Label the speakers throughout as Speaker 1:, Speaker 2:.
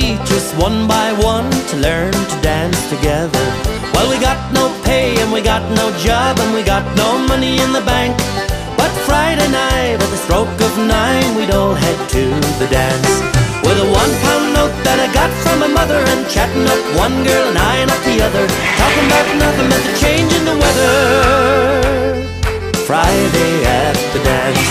Speaker 1: teach us one by one to learn to dance together. Well, we got no pay and we got no job and we got no money in the bank, but Friday night at the stroke of 9 we'd all head to the dance, with a £1 note that I got from my mother, and chatting up one girl and eyeing up the other, talking about nothing but the change in the weather. Friday at the dance.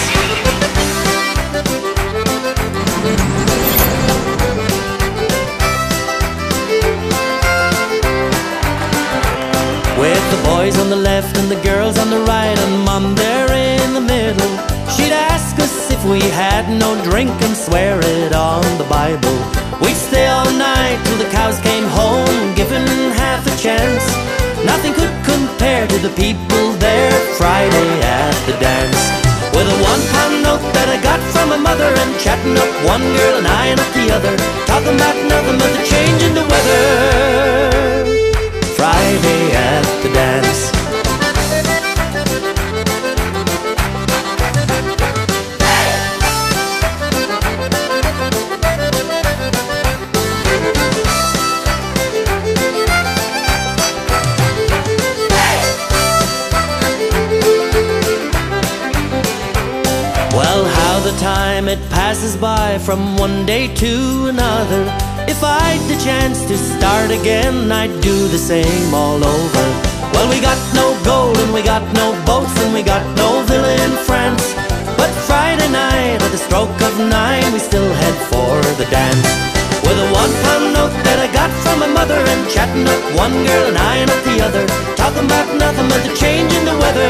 Speaker 1: With the boys on the left and the girls on the right, and Mom there in the middle, she'd ask us if we had no drink and swear it on the Bible. We'd stay all night till the cows came home, given half a chance. Nothing could compare to the people there Friday at the dance, with a £1 note that I got from my mother, and chatting up one girl and eyeing up the other, talking about nothing but the change in the weather. Friday at the dance. Well, how the time it passes by from one day to another. If I'd the chance to start again, I'd do the same all over. Well, we got no gold and we got no boats and we got no villa in France, but Friday night at the stroke of 9 we still head for the dance, with a £1 note that I got from my mother, and chatting up one girl and eyeing up the other, talking about nothing but the change in the weather.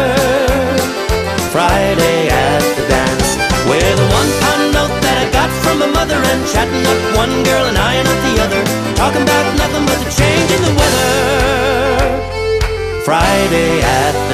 Speaker 1: Friday at the dance, with a £1 note that I got from my mother, and chatting up one girl and eyeing up the other, talking about nothing but the change in the weather. Friday at the